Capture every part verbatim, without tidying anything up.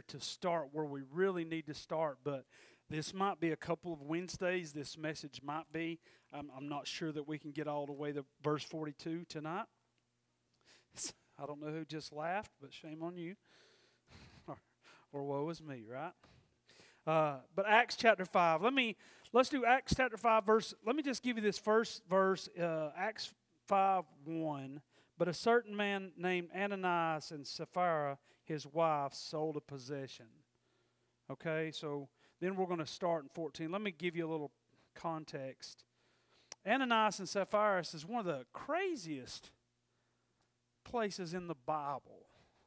to start where we really need to start, but this might be a couple of Wednesdays. This message might be. I'm, I'm not sure that we can get all the way to verse forty-two tonight. I don't know who just laughed, but shame on you. or, or woe is me, right? Uh, but Acts chapter five. Let me let's do Acts chapter five verse. Let me just give you this first verse. Uh, Acts five one. But a certain man named Ananias and Sapphira, his wife, sold a possession. Okay, so then we're going to start in fourteen. Let me give you a little context. Ananias and Sapphira is one of the craziest places in the Bible.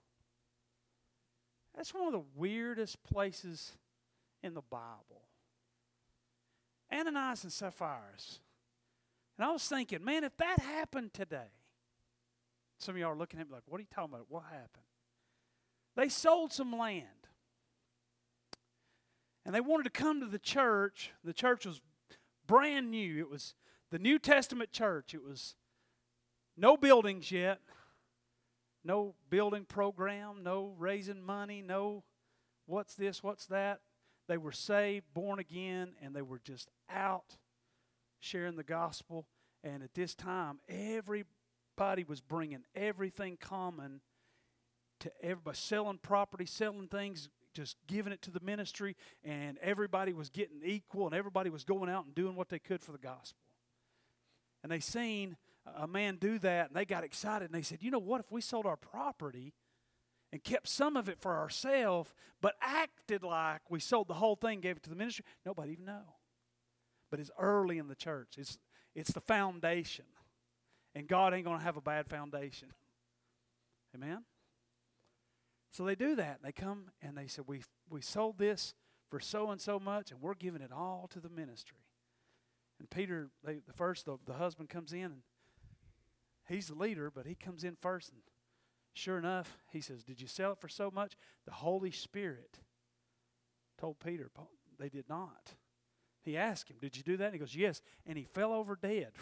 That's one of the weirdest places in the Bible. Ananias and Sapphira. And I was thinking, man, if that happened today, some of y'all are looking at me like, what are you talking about? What happened? They sold some land. And they wanted to come to the church. The church was brand new. It was the New Testament church. It was no buildings yet. No building program. No raising money. No what's this, what's that. They were saved, born again, and they were just out sharing the gospel. And at this time, every Everybody was bringing everything common to everybody, selling property, selling things, just giving it to the ministry, and everybody was getting equal, and everybody was going out and doing what they could for the gospel. And they seen a man do that, and they got excited, and they said, you know what, if we sold our property and kept some of it for ourselves, but acted like we sold the whole thing, gave it to the ministry, nobody even know. But it's early in the church. It's, it's the foundation. And God ain't going to have a bad foundation. Amen? So they do that. They come and they said, we we sold this for so and so much, and we're giving it all to the ministry. And Peter, they, the first, the, the husband comes in, and he's the leader, but he comes in first. And sure enough, he says, did you sell it for so much? The Holy Spirit told Peter, they did not. He asked him, did you do that? And he goes, yes. And he fell over dead.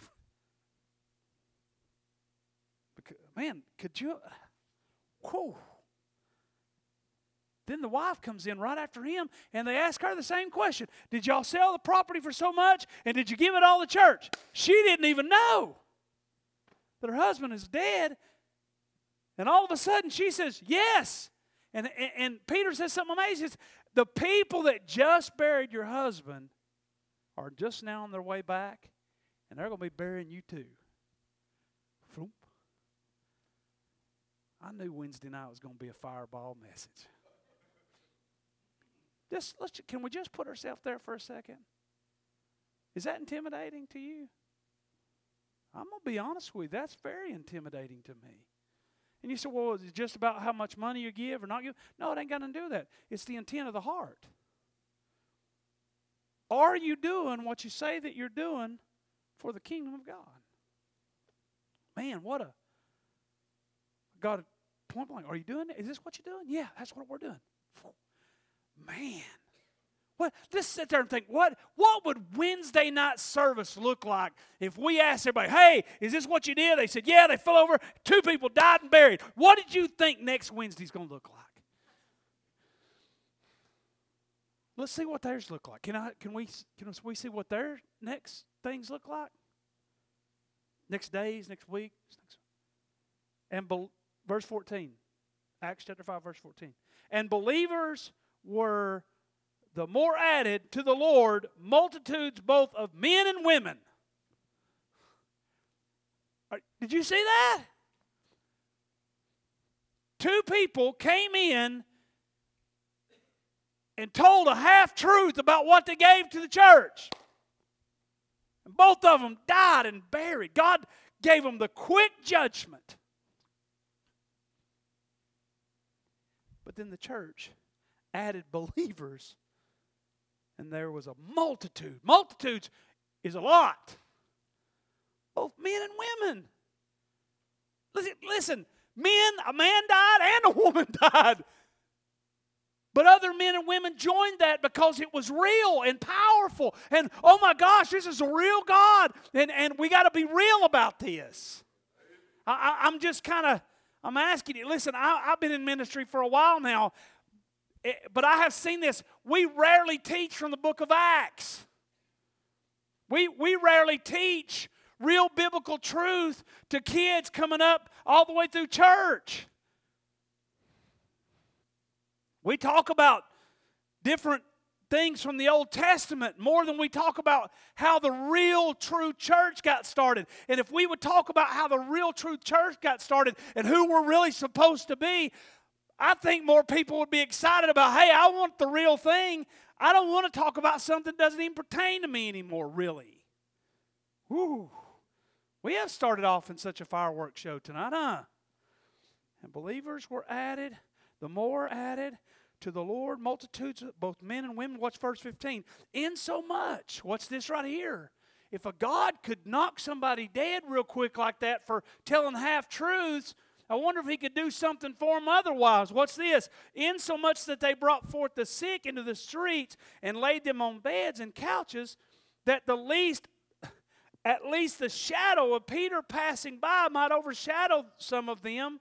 Man, could you? Whew. Then the wife comes in right after him, and they ask her the same question. Did y'all sell the property for so much, and did you give it all to church? She didn't even know that her husband is dead. And all of a sudden, she says, yes. And, and, and Peter says something amazing. Says, the people that just buried your husband are just now on their way back, and they're going to be burying you too. Vroom. I knew Wednesday night was going to be a fireball message. Just let's can we just put ourselves there for a second? Is that intimidating to you? I'm going to be honest with you. That's very intimidating to me. And you say, well, is it just about how much money you give or not give? No, it ain't got nothing to do with that. It's the intent of the heart. Are you doing what you say that you're doing for the kingdom of God? Man, what a God, point blank, are you doing it? Is this what you're doing? Yeah, that's what we're doing. Man, what? Just sit there and think, what, what would Wednesday night service look like if we asked everybody, hey, is this what you did? They said, yeah, they fell over. Two people died and buried. What did you think next Wednesday's going to look like? Let's see what theirs look like. Can I? Can we? Can we see what their next things look like? Next days, next week, and. Be- Verse fourteen, Acts chapter five, verse fourteen. And believers were the more added to the Lord, multitudes both of men and women. Did you see that? Two people came in and told a half-truth about what they gave to the church. And both of them died and buried. God gave them the quick judgment. But then the church added believers, and there was a multitude. Multitudes is a lot. Both men and women. Listen, listen, men, a man died and a woman died. But other men and women joined that because it was real and powerful. And, oh my gosh, this is a real God. And, and we got to be real about this. I, I, I'm just kind of, I'm asking you, listen, I, I've been in ministry for a while now. It, but I have seen this. We rarely teach from the book of Acts. We, we rarely teach real biblical truth to kids coming up all the way through church. We talk about different things from the Old Testament more than we talk about how the real true church got started. And if we would talk about how the real true church got started and who we're really supposed to be, I think more people would be excited about, hey, I want the real thing. I don't want to talk about something that doesn't even pertain to me anymore, really. Whew. We have started off in such a fireworks show tonight, huh? And believers were added, the more added to the Lord, multitudes, both men and women. What's verse fifteen? In so much, what's this right here? If a God could knock somebody dead real quick like that for telling half-truths, I wonder if he could do something for them otherwise. What's this? In so much that they brought forth the sick into the streets and laid them on beds and couches, that the least, at least the shadow of Peter passing by might overshadow some of them.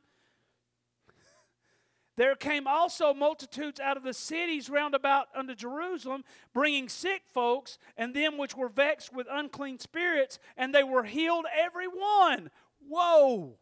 There came also multitudes out of the cities round about unto Jerusalem, bringing sick folks and them which were vexed with unclean spirits, and they were healed every one. Whoa!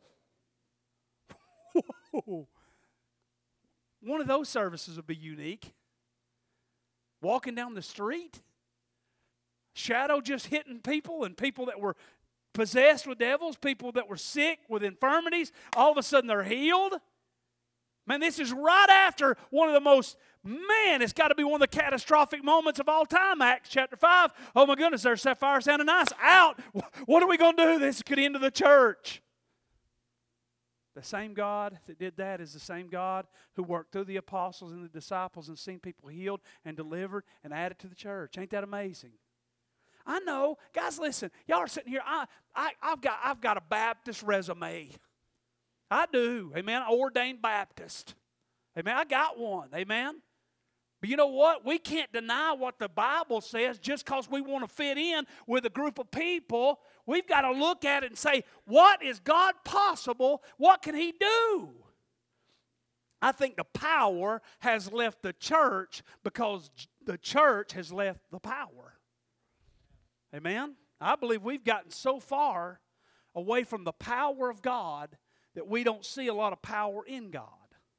Whoa! One of those services would be unique. Walking down the street, shadow just hitting people, and people that were possessed with devils, people that were sick with infirmities, all of a sudden they're healed. Man, this is right after one of the most, man, it's got to be one of the catastrophic moments of all time, Acts chapter five. Oh my goodness, there's Sapphira, Ananias out. What are we going to do? This could end the church. The same God that did that is the same God who worked through the apostles and the disciples and seen people healed and delivered and added to the church. Ain't that amazing? I know. Guys, listen. Y'all are sitting here. I, I, I've got, I've got a Baptist resume. I do. Amen. Ordained Baptist. Amen. I got one. Amen. But you know what? We can't deny what the Bible says just because we want to fit in with a group of people. We've got to look at it and say, what is God possible? What can He do? I think the power has left the church because the church has left the power. Amen? I believe we've gotten so far away from the power of God that we don't see a lot of power in God.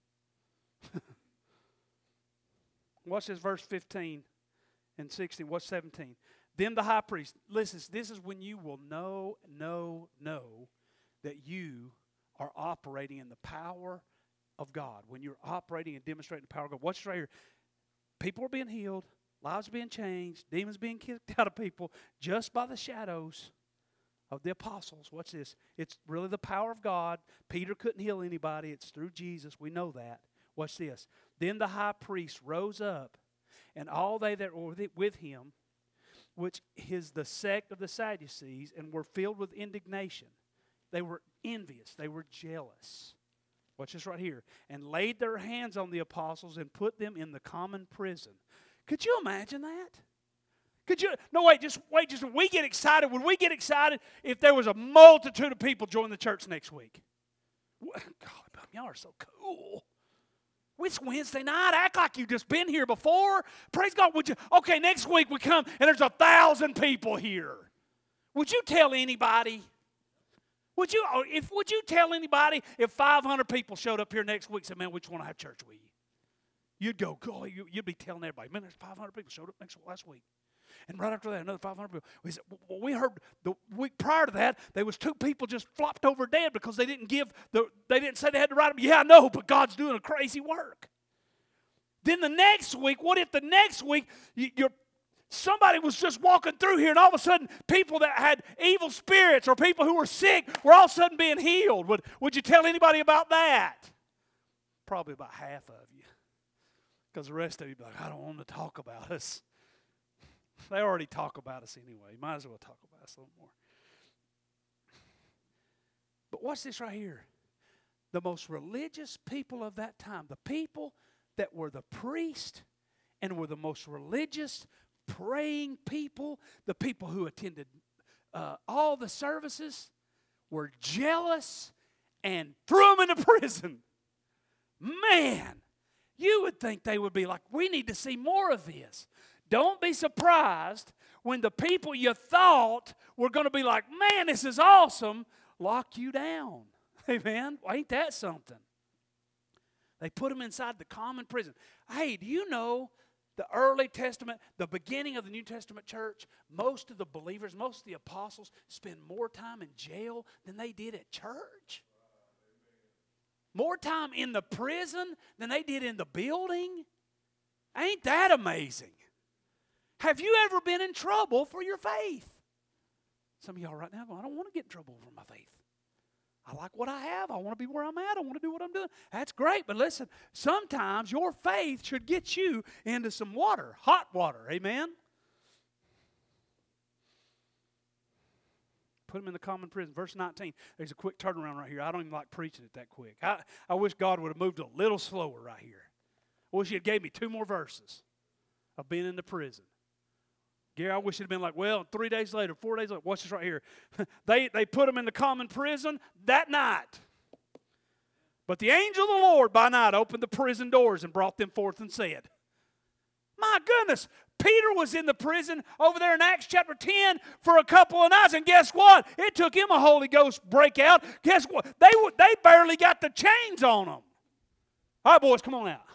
Watch this, verse fifteen and sixteen. What's seventeen? Then the high priest. Listen, this is when you will know, know, know that you are operating in the power of God. When you're operating and demonstrating the power of God. Watch right here. People are being healed. Lives are being changed. Demons being kicked out of people just by the shadows of the apostles. Watch this. It's really the power of God. Peter couldn't heal anybody. It's through Jesus. We know that. Watch this. Then the high priest rose up, and all they that were with him, which is the sect of the Sadducees, and were filled with indignation. They were envious. They were jealous. Watch this right here. And laid their hands on the apostles and put them in the common prison. Could you imagine that? Could you? No, wait, just wait. Just we get excited. Would we get excited if there was a multitude of people join the church next week? God, y'all are so cool. It's Wednesday night. Act like you've just been here before. Praise God. Would you? Okay, next week we come and there's a thousand people here. Would you tell anybody? Would you? If would you tell anybody if five hundred people showed up here next week and said, "Man, we just want to have church with you"? You'd go, "Go." You'd be telling everybody, "Man, there's five hundred people showed up next last week." And right after that, another five hundred people. We said, well, we heard the week prior to that, there was two people just flopped over dead because they didn't give the. They didn't say they had to write them. Yeah, I know, but God's doing a crazy work. Then the next week, what if the next week you, you're somebody was just walking through here, and all of a sudden, people that had evil spirits or people who were sick were all of a sudden being healed? Would Would you tell anybody about that? Probably about half of you, because the rest of you be like, I don't want to talk about us. They already talk about us anyway. Might as well talk about us a little more. But watch this right here. The most religious people of that time, the people that were the priests and were the most religious, praying people, the people who attended uh, all the services, were jealous and threw them into prison. Man, You would think they would be like, we need to see more of this. Don't be surprised when the people you thought were going to be like, man, this is awesome, lock you down. Amen? Well, ain't that something? They put them inside the common prison. Hey, do you know the early Testament, the beginning of the New Testament church, most of the believers, most of the apostles spend more time in jail than they did at church? More time in the prison than they did in the building? Ain't that amazing? Have you ever been in trouble for your faith? Some of y'all right now going, I don't want to get in trouble for my faith. I like what I have. I want to be where I'm at. I want to do what I'm doing. That's great. But listen, sometimes your faith should get you into some water, hot water. Amen? Put them in the common prison. Verse nineteen. There's a quick turnaround right here. I don't even like preaching it that quick. I, I wish God would have moved a little slower right here. I wish He had gave me two more verses of being in the prison. Gary, I wish it had been like, well, three days later, four days later. Watch this right here. they, they put them in the common prison that night. But the angel of the Lord by night opened the prison doors and brought them forth and said, my goodness, Peter was in the prison over there in Acts chapter ten for a couple of nights, and guess what? It took him a Holy Ghost breakout. Guess what? They, they barely got the chains on them. All right, boys, come on out.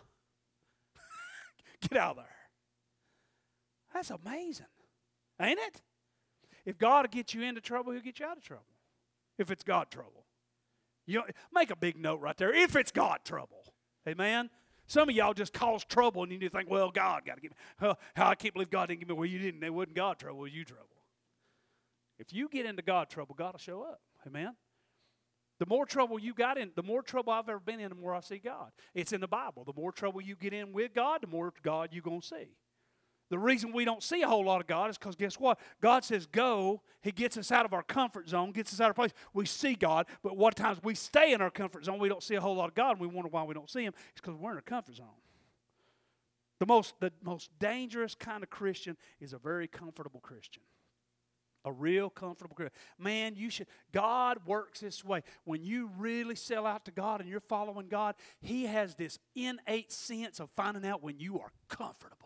Get out of there. That's amazing, ain't it? If God will get you into trouble, He'll get you out of trouble. If it's God trouble. You know, make a big note right there. If it's God trouble. Amen? Some of y'all just cause trouble and you need to think, well, God got to give me. Well, how I can't believe God didn't give me. Well, you didn't. It wasn't God trouble. It was you trouble. If you get into God trouble, God will show up. Amen? The more trouble you got in, the more trouble I've ever been in, the more I see God. It's in the Bible. The more trouble you get in with God, the more God you're going to see. The reason we don't see a whole lot of God is because guess what? God says go. He gets us out of our comfort zone, gets us out of place. We see God, but what times we stay in our comfort zone, we don't see a whole lot of God, and we wonder why we don't see Him. It's because we're in a comfort zone. The most, the most dangerous kind of Christian is a very comfortable Christian. A real comfortable Christian. Man, you should, God works this way. When you really sell out to God and you're following God, He has this innate sense of finding out when you are comfortable.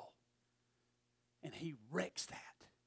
And He wrecks that.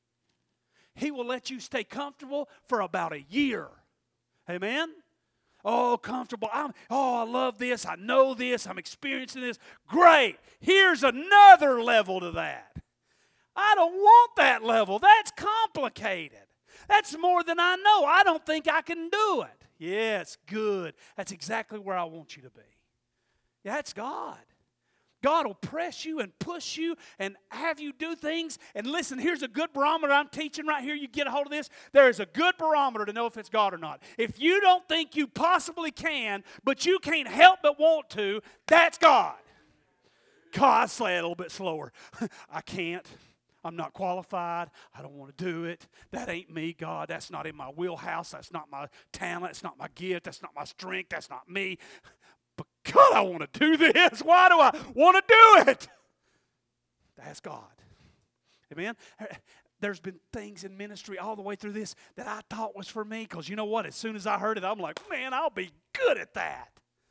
He will let you stay comfortable for about a year. Amen? Oh, comfortable. I'm, oh, I love this. I know this. I'm experiencing this. Great. Here's another level to that. I don't want that level. That's complicated. That's more than I know. I don't think I can do it. Yes, good. That's exactly where I want you to be. Yeah, that's God. God will press you and push you and have you do things. And listen, here's a good barometer I'm teaching right here. You get a hold of this. There is a good barometer to know if it's God or not. If you don't think you possibly can, but you can't help but want to, that's God. God, say it a little bit slower. I can't. I'm not qualified. I don't want to do it. That ain't me, God. That's not in my wheelhouse. That's not my talent. It's not my gift. That's not my strength. That's not me. But God, I want to do this. Why do I want to do it? That's God. Amen? There's been things in ministry all the way through this that I thought was for me, because you know what? As soon as I heard it, I'm like, man, I'll be good at that.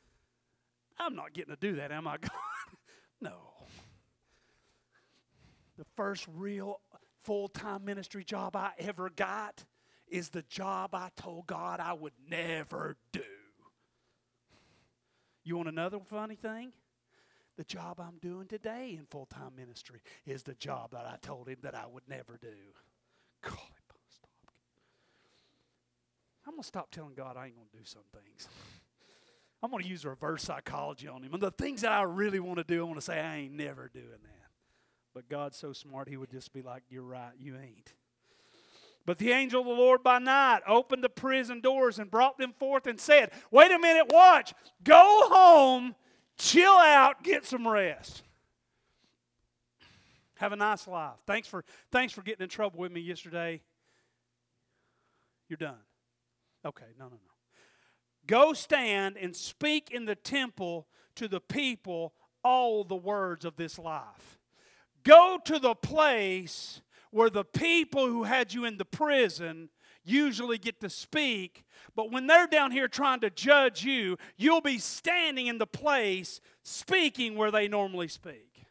I'm not getting to do that, am I, God? No. The first real full-time ministry job I ever got is the job I told God I would never do. You want another funny thing? The job I'm doing today in full-time ministry is the job that I told Him that I would never do. God, stop. I'm going to stop telling God I ain't going to do some things. I'm going to use reverse psychology on Him. And the things that I really want to do, I want to say, I ain't never doing that. But God's so smart, He would just be like, you're right, you ain't. But the angel of the Lord by night opened the prison doors and brought them forth and said, wait a minute, watch. Go home, chill out, get some rest. Have a nice life. Thanks for, thanks for getting in trouble with me yesterday. You're done. Okay, no, no, no. Go stand and speak in the temple to the people all the words of this life. Go to the place where the people who had you in the prison, usually get to speak, but when they're down here trying to judge you, you'll be standing in the place speaking where they normally speak.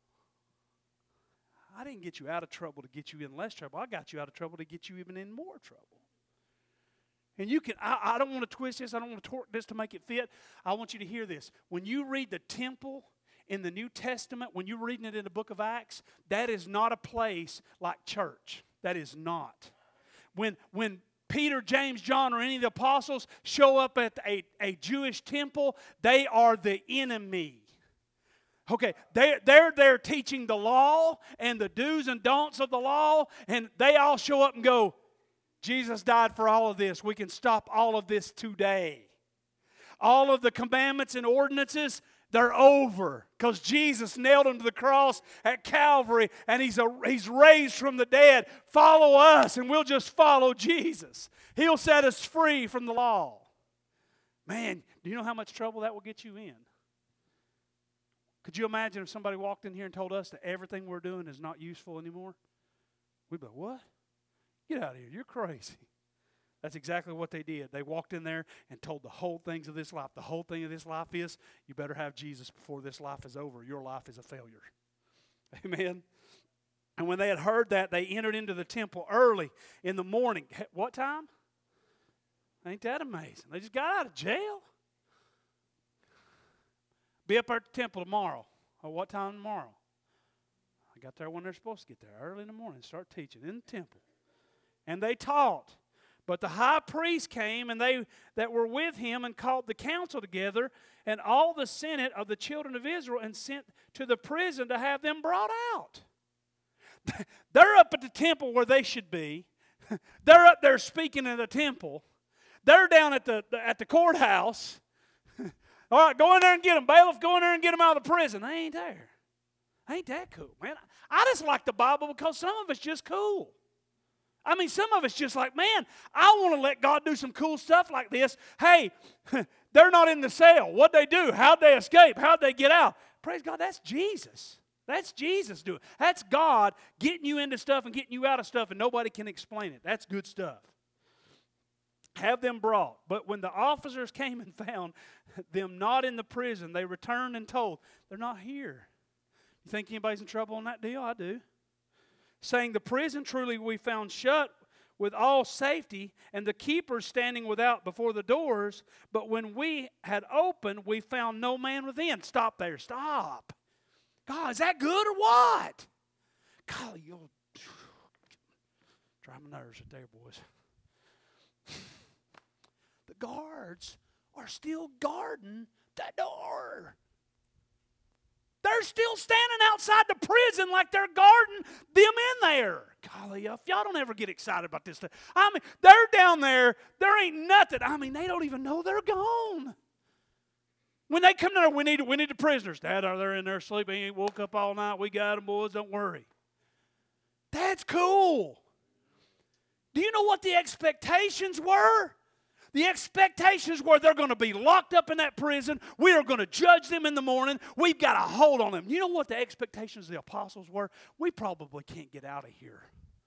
I didn't get you out of trouble to get you in less trouble. I got you out of trouble to get you even in more trouble. And you can, I, I don't want to twist this. I don't want to torque this to make it fit. I want you to hear this. When you read the temple in the New Testament, when you're reading it in the book of Acts, that is not a place like church. That is not. When, when Peter, James, John, or any of the apostles show up at a, a Jewish temple, they are the enemy. Okay, they're, they're there teaching the law and the do's and don'ts of the law, and they all show up and go, Jesus died for all of this. We can stop all of this today. All of the commandments and ordinances, they're over because Jesus nailed them to the cross at Calvary and he's, a, he's raised from the dead. Follow us and we'll just follow Jesus. He'll set us free from the law. Man, do you know how much trouble that will get you in? Could you imagine if somebody walked in here and told us that everything we're doing is not useful anymore? We'd be like, what? Get out of here. You're crazy. That's exactly what they did. They walked in there and told the whole things of this life. The whole thing of this life is you better have Jesus before this life is over. Your life is a failure. Amen. And when they had heard that, they entered into the temple early in the morning. What time? Ain't that amazing? They just got out of jail. Be up at the temple tomorrow. Or what time tomorrow? I got there when they're supposed to get there. Early in the morning. Start teaching in the temple. And they taught. But the high priest came, and they that were with him, and called the council together, and all the senate of the children of Israel, and sent to the prison to have them brought out. They're up at the temple where they should be. They're up there speaking in the temple. They're down at the, at the courthouse. All right, go in there and get them. Bailiff, go in there and get them out of the prison. They ain't there. Ain't that cool, man? I just like the Bible because some of it's just cool. I mean, some of it's just like, man, I want to let God do some cool stuff like this. Hey, they're not in the cell. What'd they do? How'd they escape? How'd they get out? Praise God, that's Jesus. That's Jesus doing it. That's God getting you into stuff and getting you out of stuff, and nobody can explain it. That's good stuff. Have them brought. But when the officers came and found them not in the prison, they returned and told, they're not here. You think anybody's in trouble on that deal? I do. Saying, the prison truly we found shut with all safety, and the keepers standing without before the doors. But when we had opened, we found no man within. Stop there. Stop. God, is that good or what? God, you'll drive my nerves right there, boys. The guards are still guarding the door. They're still standing outside the prison like they're guarding them in there. Golly, if y'all don't ever get excited about this stuff. I mean, they're down there. There ain't nothing. I mean, they don't even know they're gone. When they come down there, we need, we need the prisoners. Dad, are they in there sleeping? He ain't woke up all night. We got them, boys. Don't worry. That's cool. Do you know what the expectations were? The expectations were they're going to be locked up in that prison. We are going to judge them in the morning. We've got a hold on them. You know what the expectations of the apostles were? We probably can't get out of here.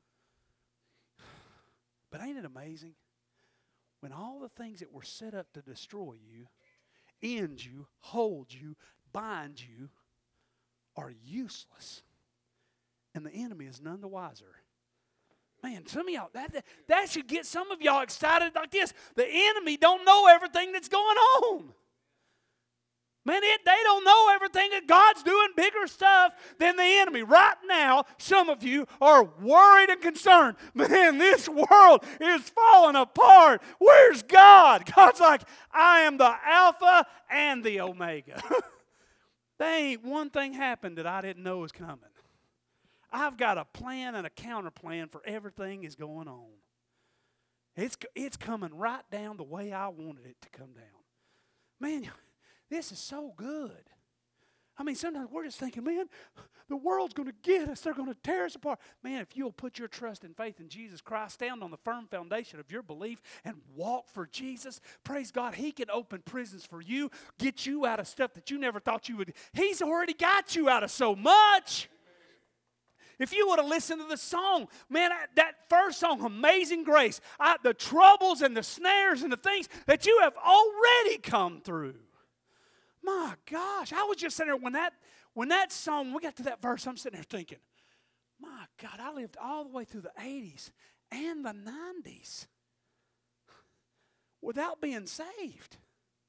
But ain't it amazing? When all the things that were set up to destroy you, end you, hold you, bind you, are useless. And the enemy is none the wiser. Man, some of y'all, that, that, that should get some of y'all excited like this. The enemy don't know everything that's going on. Man, it, they don't know everything that God's doing bigger stuff than the enemy. Right now, some of you are worried and concerned. Man, this world is falling apart. Where's God? God's like, I am the Alpha and the Omega. There ain't one thing happened that I didn't know was coming. I've got a plan and a counter plan for everything that's going on. It's, it's coming right down the way I wanted it to come down. Man, this is so good. I mean, sometimes we're just thinking, man, the world's going to get us. They're going to tear us apart. Man, if you'll put your trust and faith in Jesus Christ, stand on the firm foundation of your belief and walk for Jesus, praise God, He can open prisons for you, get you out of stuff that you never thought you would. He's already got you out of so much. If you would have listened to the song, man, that first song, Amazing Grace, I, the troubles and the snares and the things that you have already come through. My gosh, I was just sitting there when that, when that song, we got to that verse, I'm sitting there thinking, my God, I lived all the way through the eighties and the nineties without being saved.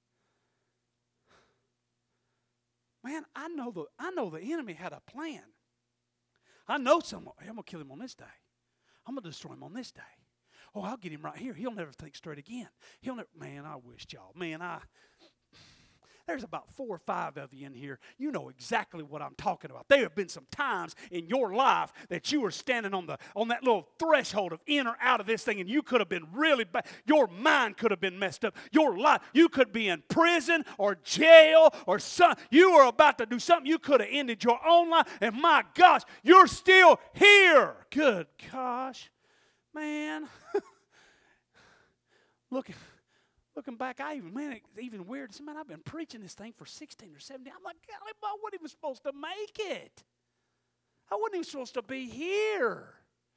Man, I know the I know the enemy had a plan. I know someone, hey, I'm going to kill him on this day. I'm going to destroy him on this day. Oh, I'll get him right here. He'll never think straight again. He'll never, man, I wish y'all, man, I, there's about four or five of you in here. You know exactly what I'm talking about. There have been some times in your life that you were standing on the on that little threshold of in or out of this thing, and you could have been really bad. Your mind could have been messed up. Your life, you could be in prison or jail or some. You were about to do something. You could have ended your own life, and my gosh, you're still here. Good gosh, man. Look. Looking back, I even, man, it's even weird. Man, I've been preaching this thing for sixteen or seventeen. I'm like, golly, I wasn't even supposed to make it. I wasn't even supposed to be here.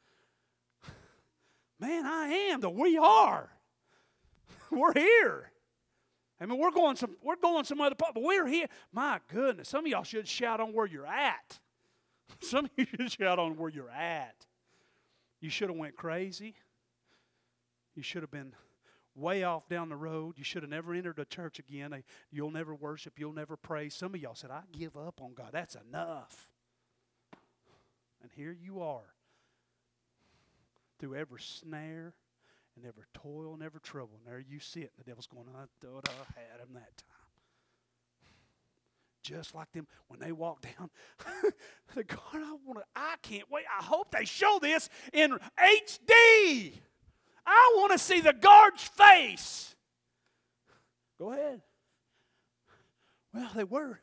Man, I am. The we are. We're here. I mean, we're going some, we're going some other part, but we're here. My goodness, some of y'all should shout on where you're at. Some of you should shout on where you're at. You should have went crazy. You should have been way off down the road. You should have never entered a church again. You'll never worship. You'll never pray. Some of y'all said, I give up on God. That's enough. And here you are. Through every snare and every toil and every trouble. And there you sit. And the devil's going, I thought I had him that time. Just like them when they walk down. God, I want to, I can't wait. I hope they show this in H D. I want to see the guard's face. Go ahead. Well, they were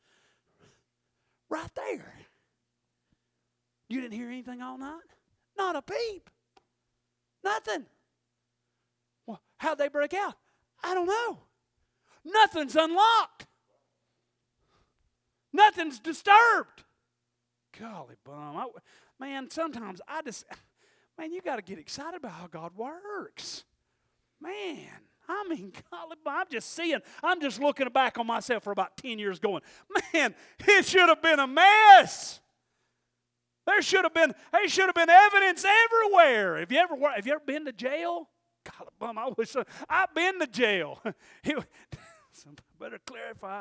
right there. You didn't hear anything all night? Not a peep. Nothing. Well, how'd they break out? I don't know. Nothing's unlocked. Nothing's disturbed. Golly bum. I, man, sometimes I just... Man, you got to get excited about how God works. Man, I mean, golly, I'm just seeing, I'm just looking back on myself for about ten years going, man, it should have been a mess. There should have been, there should have been evidence everywhere. Have you ever, have you ever been to jail? Golly, bum, I wish, I've been to jail. Somebody better clarify.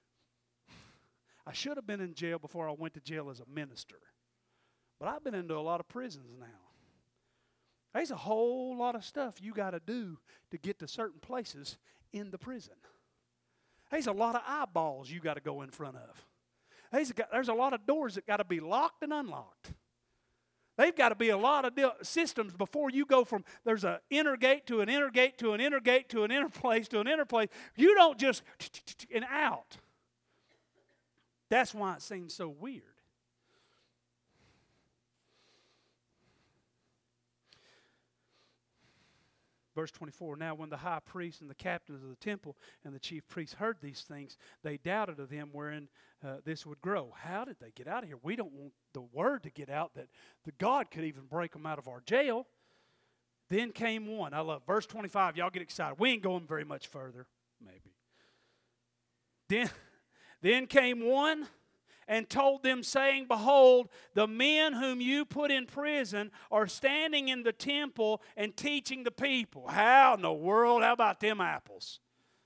I should have been in jail before I went to jail as a minister. But I've been into a lot of prisons now. There's a whole lot of stuff you got to do to get to certain places in the prison. There's a lot of eyeballs you got to go in front of. There's a, there's a lot of doors that got to be locked and unlocked. They've got to be a lot of di- systems before you go from there's an inner gate to an inner gate to an inner gate to an inner place to an inner place. You don't just and out. That's why it seems so weird. Verse twenty-four, now when the high priest and the captains of the temple and the chief priests heard these things, they doubted of them wherein uh, this would grow. How did they get out of here? We don't want the word to get out that the God could even break them out of our jail. Then came one. I love verse twenty-five. Y'all get excited. We ain't going very much further, maybe. Then, then came one and told them, saying, behold, the men whom you put in prison are standing in the temple and teaching the people. How in the world? How about them apples?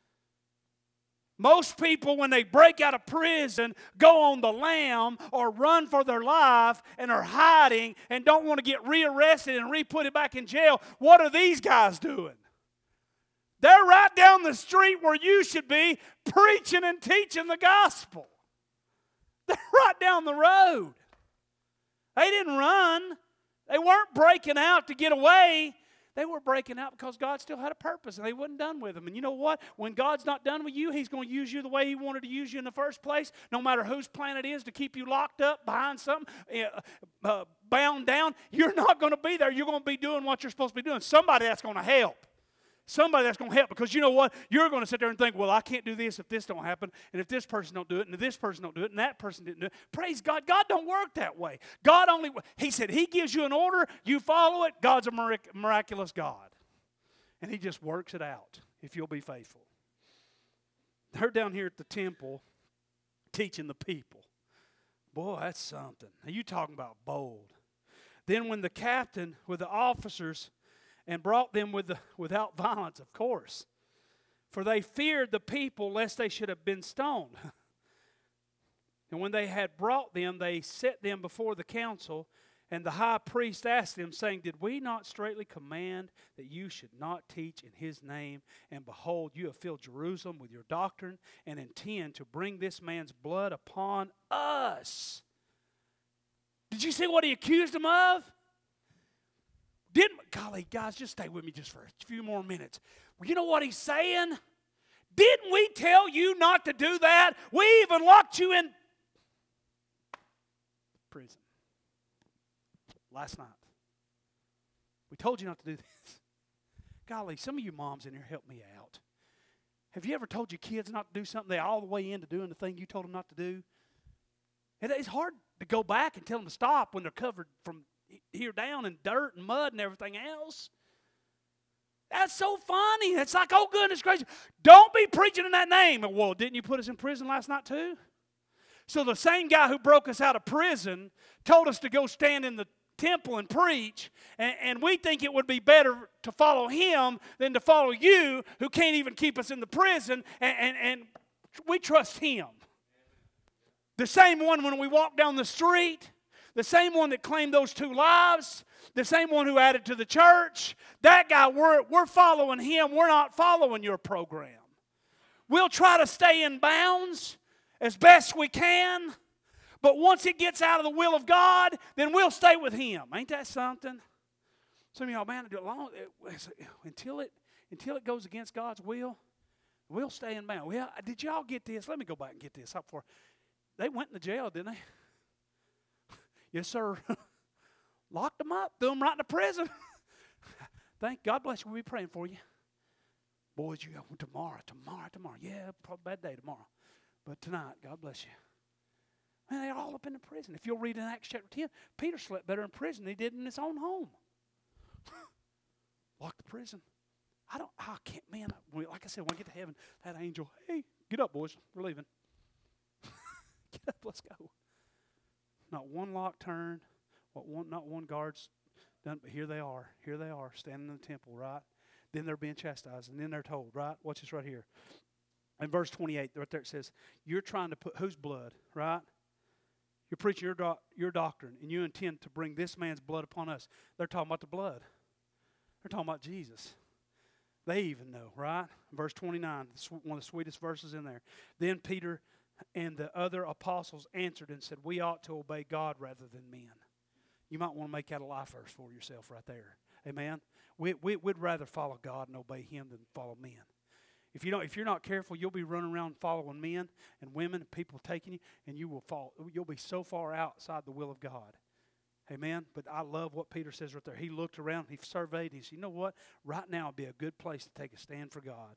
Most people, when they break out of prison, go on the lam or run for their life and are hiding and don't want to get rearrested and re-put back in jail. What are these guys doing? They're right down the street where you should be preaching and teaching the gospel. They're right down the road. They didn't run. They weren't breaking out to get away. They were breaking out because God still had a purpose and they wasn't done with them. And you know what? When God's not done with you, He's going to use you the way He wanted to use you in the first place, no matter whose plan it is to keep you locked up behind something, uh, uh, bound down. You're not going to be there. You're going to be doing what you're supposed to be doing. Somebody that's going to help. Somebody that's going to help, because you know what? You're going to sit there and think, well, I can't do this if this don't happen, and if this person don't do it, and if this person don't do it, and that person didn't do it. Praise God. God don't work that way. God only, He said He gives you an order, you follow it. God's a mirac- miraculous God. And He just works it out if you'll be faithful. They're down here at the temple teaching the people. Boy, that's something. Now, you talking about bold. Then when the captain with the officers and brought them with the, without violence, of course, for they feared the people lest they should have been stoned. And when they had brought them, they set them before the council, and the high priest asked them, saying, Did we not straitly command that you should not teach in His name? And behold, you have filled Jerusalem with your doctrine, and intend to bring this man's blood upon us. Did you see what he accused them of? Didn't, golly, guys, just stay with me just for a few more minutes. Well, you know what he's saying? Didn't we tell you not to do that? We even locked you in prison last night. We told you not to do this. Golly, some of you moms in here, help me out. Have you ever told your kids not to do something? They all the way into doing the thing you told them not to do? It's hard to go back and tell them to stop when they're covered from here down in dirt and mud and everything else. That's so funny. It's like, oh goodness gracious, don't be preaching in that name. Well, didn't you put us in prison last night too? So the same guy who broke us out of prison told us to go stand in the temple and preach, and, and we think it would be better to follow him than to follow you, who can't even keep us in the prison, and, and, and we trust him. The same one when we walk down the street, the same one that claimed those two lives, the same one who added to the church, that guy, we're, we're following him. We're not following your program. We'll try to stay in bounds as best we can, but once it gets out of the will of God, then we'll stay with him. Ain't that something? Some of y'all, man, long, until it until it goes against God's will, we'll stay in bounds. Well, did y'all get this? Let me go back and get this. How far? They went in the jail, didn't they? Yes, sir. Locked them up, threw them right into prison. Thank God bless you. We'll be praying for you. Boys, you go tomorrow, tomorrow, tomorrow. Yeah, probably a bad day tomorrow. But tonight, God bless you. Man, they're all up in the prison. If you'll read in Acts chapter ten, Peter slept better in prison than he did in his own home. Locked the prison. I don't, I can't, man, like I said, when I get to heaven, that angel, hey, get up, boys, we're leaving. Get up, let's go. Not one lock turned, what one, not one guard's done, but here they are. Here they are, standing in the temple, right? Then they're being chastised, and then they're told, right? Watch this right here. In verse twenty-eight, right there it says, you're trying to put whose blood, right? You're preaching your, doc, your doctrine, and you intend to bring this man's blood upon us. They're talking about the blood. They're talking about Jesus. They even know, right? Verse twenty-nine, one of the sweetest verses in there. Then Peter and the other apostles answered and said, we ought to obey God rather than men. You might want to make that a life verse for yourself right there. Amen? We, we, we'd rather follow God and obey him than follow men. If, you don't, if you're not careful, you'll be running around following men and women and people taking you, and you will fall. You'll be so far outside the will of God. Amen? But I love what Peter says right there. He looked around, he surveyed, he said, you know what? Right now would be a good place to take a stand for God.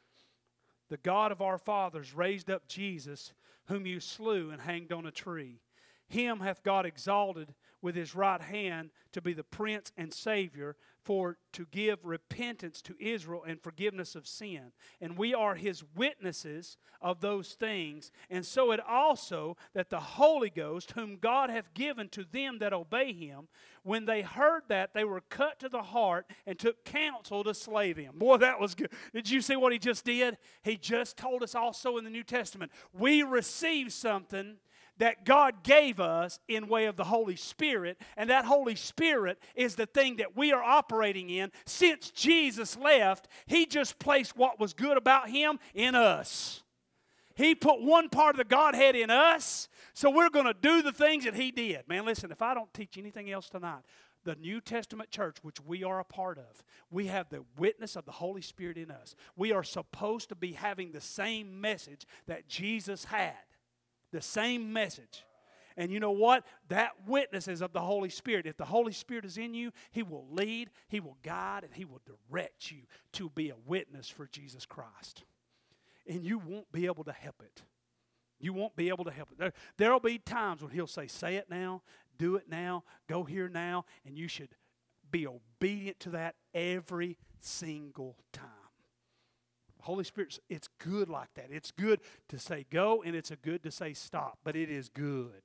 The God of our fathers raised up Jesus, whom you slew and hanged on a tree. Him hath God exalted with his right hand to be the Prince and Savior, for to give repentance to Israel and forgiveness of sin. And we are his witnesses of those things. And so it also that the Holy Ghost, whom God hath given to them that obey him, when they heard that, they were cut to the heart and took counsel to slay them. Boy, that was good. Did you see what he just did? He just told us also in the New Testament, we received something that God gave us in way of the Holy Spirit, and that Holy Spirit is the thing that we are operating in. Since Jesus left, he just placed what was good about him in us. He put one part of the Godhead in us, so we're going to do the things that he did. Man, listen, if I don't teach anything else tonight, the New Testament church, which we are a part of, we have the witness of the Holy Spirit in us. We are supposed to be having the same message that Jesus had. The same message. And you know what? That witness is of the Holy Spirit. If the Holy Spirit is in you, He will lead, He will guide, and He will direct you to be a witness for Jesus Christ. And you won't be able to help it. You won't be able to help it. There, there'll be times when He'll say, say it now, do it now, go here now, and you should be obedient to that every single time. Holy Spirit, it's good like that. It's good to say go, and it's a good to say stop, but it is good.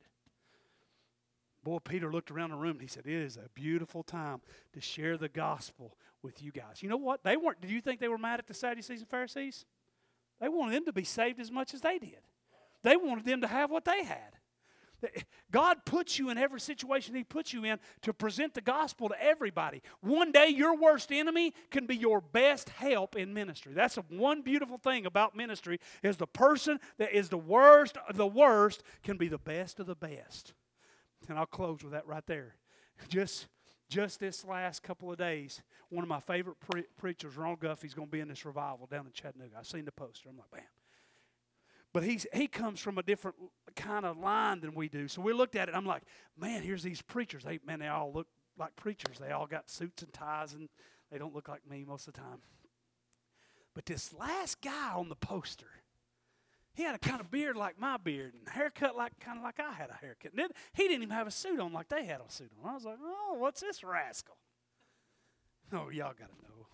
Boy, Peter looked around the room and he said, it is a beautiful time to share the gospel with you guys. You know what? They weren't. Did you think they were mad at the Sadducees and Pharisees? They wanted them to be saved as much as they did. They wanted them to have what they had. God puts you in every situation He puts you in to present the gospel to everybody. One day your worst enemy can be your best help in ministry. That's the one beautiful thing about ministry is the person that is the worst of the worst can be the best of the best. And I'll close with that right there. Just, just this last couple of days, one of my favorite pre- preachers, Ronald Guffey's going to be in this revival down in Chattanooga. I've seen the poster. I'm like, bam. But he's, he comes from a different kind of line than we do. So we looked at it, and I'm like, man, here's these preachers. They, man, they all look like preachers. They all got suits and ties, and they don't look like me most of the time. But this last guy on the poster, he had a kind of beard like my beard and haircut like kind of like I had a haircut. And then, he didn't even have a suit on like they had a suit on. I was like, oh, what's this rascal? Oh, y'all got to know.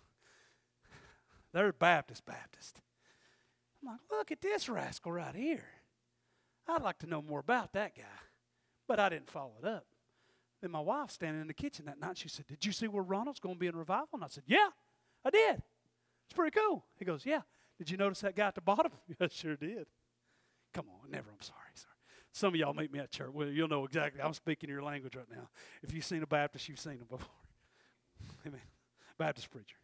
They're Baptist Baptist. I'm like, look at this rascal right here. I'd like to know more about that guy. But I didn't follow it up. Then my wife standing in the kitchen that night, she said, did you see where Ronald's going to be in revival? And I said, yeah, I did. It's pretty cool. He goes, yeah. Did you notice that guy at the bottom? I sure did. Come on, never, I'm sorry, sorry. Some of y'all meet me at church. Well, you'll know exactly. I'm speaking your language right now. If you've seen a Baptist, you've seen him before. Amen. Baptist preacher.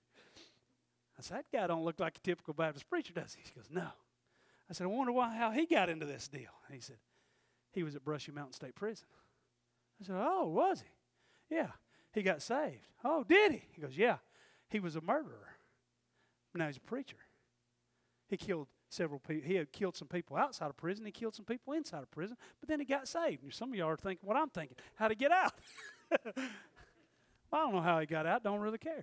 I said, that guy don't look like a typical Baptist preacher, does he? He goes, no. I said, I wonder why, how he got into this deal. And he said, he was at Brushy Mountain State Prison. I said, oh, was he? Yeah. He got saved. Oh, did he? He goes, yeah. He was a murderer. Now he's a preacher. He killed several people. He had killed some people outside of prison. He killed some people inside of prison. But then he got saved. And some of y'all are thinking what I'm thinking. How to get out? Well, I don't know how he got out. Don't really care.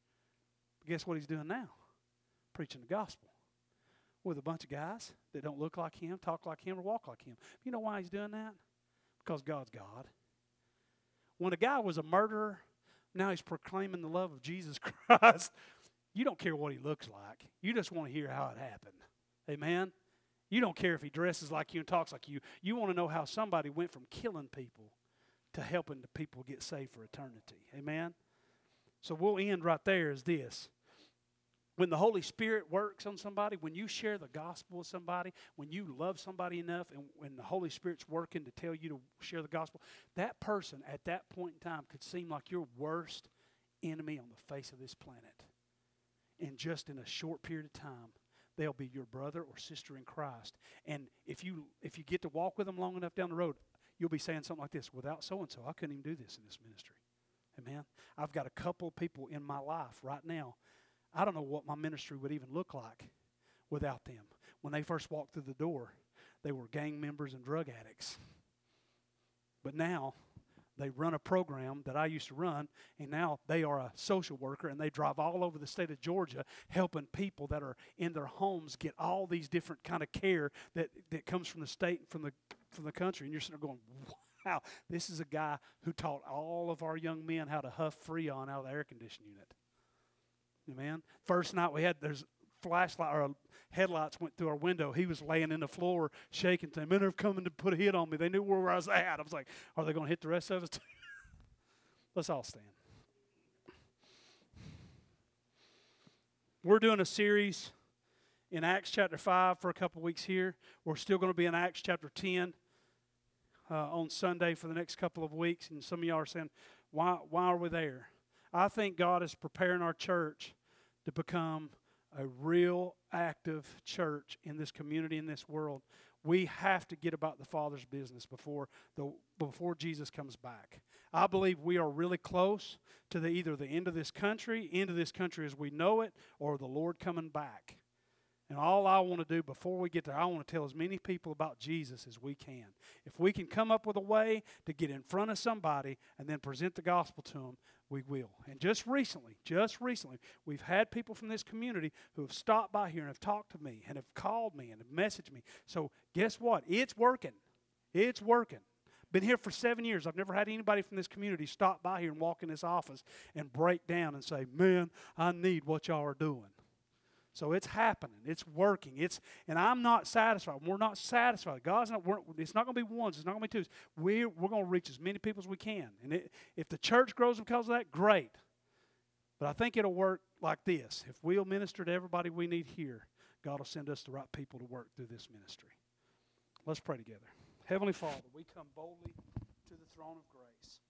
But guess what he's doing now? Preaching the gospel with a bunch of guys that don't look like him, talk like him, or walk like him. You know why he's doing that? Because God's God. When a guy was a murderer, now he's proclaiming the love of Jesus Christ. You don't care what he looks like. You just want to hear how it happened. Amen? You don't care if he dresses like you and talks like you. You want to know how somebody went from killing people to helping the people get saved for eternity. Amen? So we'll end right there is this. When the Holy Spirit works on somebody, when you share the gospel with somebody, when you love somebody enough and when the Holy Spirit's working to tell you to share the gospel, that person at that point in time could seem like your worst enemy on the face of this planet. And just in a short period of time, they'll be your brother or sister in Christ. And if you if you get to walk with them long enough down the road, you'll be saying something like this, without so-and-so, I couldn't even do this in this ministry. Amen? I've got a couple people in my life right now. I don't know what my ministry would even look like without them. When they first walked through the door, they were gang members and drug addicts. But now, they run a program that I used to run, and now they are a social worker, and they drive all over the state of Georgia helping people that are in their homes get all these different kind of care that, that comes from the state and from the, from the country. And you're sitting there going, wow, this is a guy who taught all of our young men how to huff Freon out of the air conditioning unit. Amen. First night we had, there's flashlight or headlights went through our window. He was laying in the floor shaking. Saying, men are coming to put a hit on me. They knew where I was at. I was like, are they going to hit the rest of us? Let's all stand. We're doing a series in Acts chapter five for a couple weeks here. We're still going to be in Acts chapter ten uh, on Sunday for the next couple of weeks. And some of y'all are saying, why, why are we there? I think God is preparing our church to become a real active church in this community, in this world. We have to get about the Father's business before the before Jesus comes back. I believe we are really close to the, either the end of this country, end of this country as we know it, or the Lord coming back. And all I want to do before we get there, I want to tell as many people about Jesus as we can. If we can come up with a way to get in front of somebody and then present the gospel to them, we will. And just recently, just recently, we've had people from this community who have stopped by here and have talked to me and have called me and have messaged me. So guess what? It's working. It's working. Been here for seven years. I've never had anybody from this community stop by here and walk in this office and break down and say, man, I need what y'all are doing. So it's happening. It's working. It's and I'm not satisfied. We're not satisfied. God's not. We're, it's not going to be ones. It's not going to be twos. We're we're going to reach as many people as we can. And it, if the church grows because of that, great. But I think it'll work like this: if we'll minister to everybody we need here, God will send us the right people to work through this ministry. Let's pray together. Heavenly Father, we come boldly to the throne of grace.